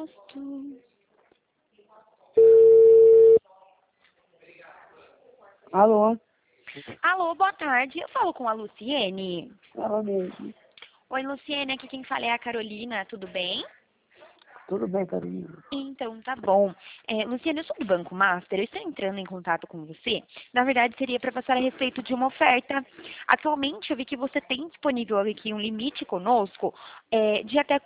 gosto. Alô? Alô, boa tarde. Eu falo com a Luciene. Ela mesmo. Oi, Luciene, aqui quem fala é a Carolina, tudo bem? Tudo bem, Carolina? Então, tá bom. Luciene, eu sou do Banco Master, eu estou entrando em contato com você. Na verdade, seria para passar a respeito de uma oferta. Atualmente, eu vi que você tem disponível aqui um limite conosco de até R$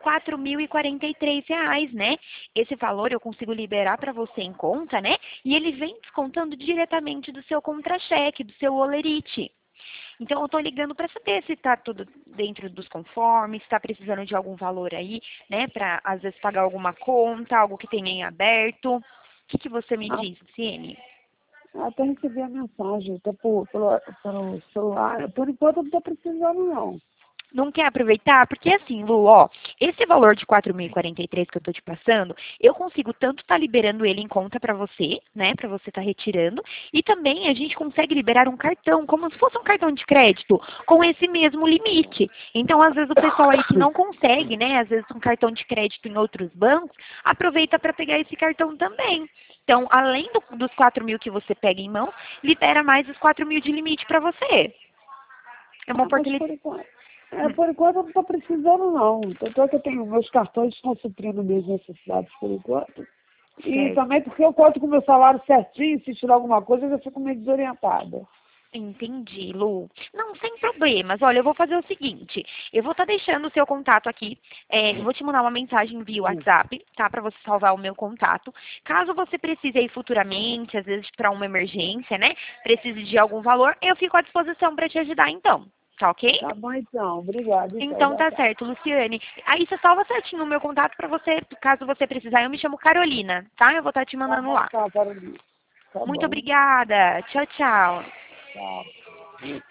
4.043, né? Esse valor eu consigo liberar para você em conta, né? E ele vem descontando diretamente do seu contra-cheque, do seu Olerite. Então, eu estou ligando para saber se está tudo dentro dos conformes, se está precisando de algum valor aí, né, para às vezes pagar alguma conta, algo que tenha em aberto. O que você me Ah, diz, Ciene? até recebi a mensagem, até pelo celular. Por enquanto eu não estou precisando, não. Não quer aproveitar? Porque assim, Lu, ó, esse valor de 4.043 que eu tô te passando, eu consigo tanto estar liberando ele em conta para você, né, para você estar retirando, e também a gente consegue liberar um cartão, como se fosse um cartão de crédito, com esse mesmo limite. Então, às vezes o pessoal aí que não consegue, né, às vezes um cartão de crédito em outros bancos, aproveita para pegar esse cartão também. Então, além dos 4.000 que você pega em mão, libera mais os 4.000 de limite para você. É uma Mas oportunidade. por enquanto eu não estou precisando, não. Tanto é que eu tenho meus cartões estão suprindo minhas necessidades por enquanto. E Certo. também porque eu conto com o meu salário certinho, se tirar alguma coisa eu já fico meio desorientada. Entendi, Lu. Não, sem problemas. Olha, eu vou fazer o seguinte. Eu vou estar deixando o seu contato aqui. Eu vou te mandar uma mensagem via WhatsApp, tá? Para você salvar o meu contato. Caso você precise aí futuramente, às vezes para uma emergência, né? Precise de algum valor, eu fico à disposição para te ajudar, então. Tá ok? Tá bom então, obrigada. Então, Então boa tá tarde. certo, Luciane. Aí você salva certinho o meu contato para você, caso você precisar. Eu me chamo Carolina, tá? Eu vou estar te Tá mandando bom lá. então, Carolina. Tá Muito bom. obrigada. Tchau, tchau. Tchau.